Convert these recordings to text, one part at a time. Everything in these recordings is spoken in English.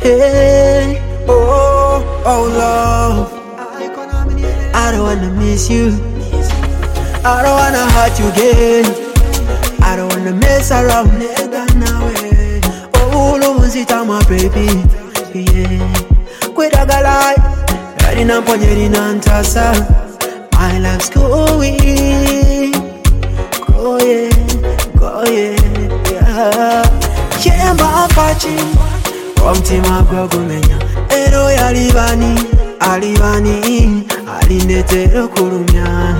Hey, oh, oh love, I don't wanna miss you. I don't wanna hurt you again. I don't wanna mess around. Oh, love sita my baby. Yeah, kweda galai. Ready na ponyeri na ntasa. My life's going. Go yeah, go yeah, yeah. Chemba pachi. Omtima gwagumenya. Ero yalibani, alibani, alinetero kurumya.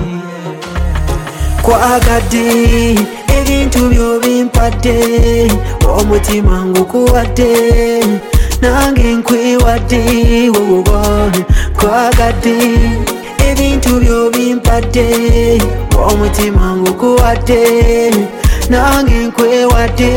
Kwagade, ebintu byo bimpadde, omutima ngukuwadde, nange nkwewadde, wowowo. Kwagade, ebintu byo bimpadde, omutima ngukuwadde, nange nkwewadde.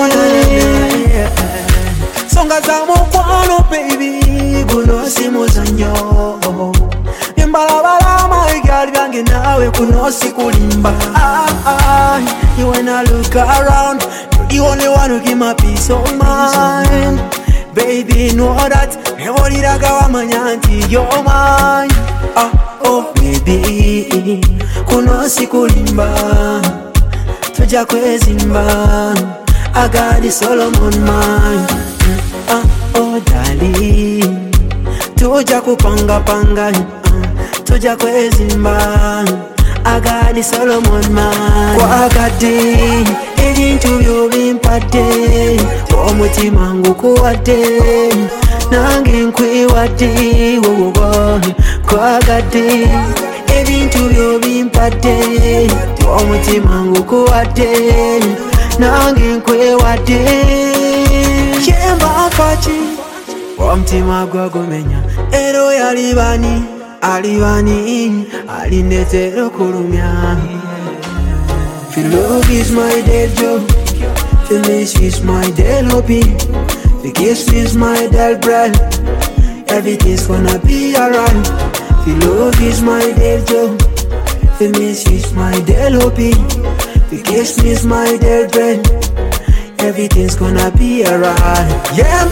Songa za mukwano baby, guno si muzanyo. Mbalabala my girl byange nawe kuno si kulimba. You when I look around, you're the only one who give my peace of mind. Baby know that, never did I go amanya nti you're mine. Oh baby, kuno si kulimba, tuja kwezimba. I got the Solomon mind. Oh darling, tuja kupanga panga, tuja kwezimba. I got the Solomon mind. Kwagade, ebintu byo bimpadde, omutima ngukuwadde, nange nkwewadde, wowowo. Kwagade, ebintu byo bimpadde, omutima ngukuwadde, nange nkwewadde. Chemba kachi, omutima gwagumenya. Ero yalibani, alibani, alinetero kurumya. Feel love is my dead job, feel this is my dead hobby, the kiss is my dead breath, everything's gonna be alright. Feel love is my dead job, feel this is my dead hobby, the kiss is my dead breath, everything's gonna be alright. Yeah,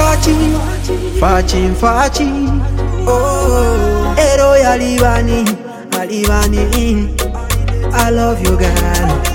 fachi, oh, ero yalibani, alibani. I love you, girl.